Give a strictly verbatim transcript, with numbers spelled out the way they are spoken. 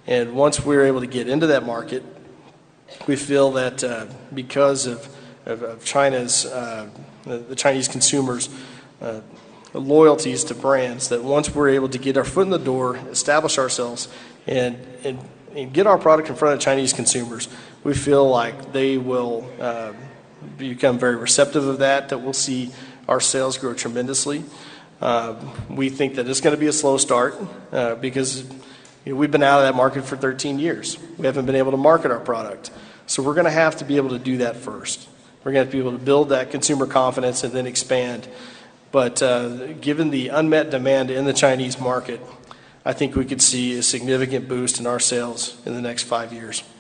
And once we're able to get into that market, we feel that uh, because of, of, of China's, uh, the, the Chinese consumers' uh, loyalties to brands, that once we're able to get our foot in the door, establish ourselves, and, and, and get our product in front of Chinese consumers, we feel like they will uh, become very receptive of that, that we'll see our sales grow tremendously. Uh, we think that it's going to be a slow start uh, because you know, we've been out of that market for thirteen years. We haven't been able to market our product. So we're going to have to be able to do that first. We're going to have to be able to build that consumer confidence and then expand. But uh, given the unmet demand in the Chinese market, I think we could see a significant boost in our sales in the next five years.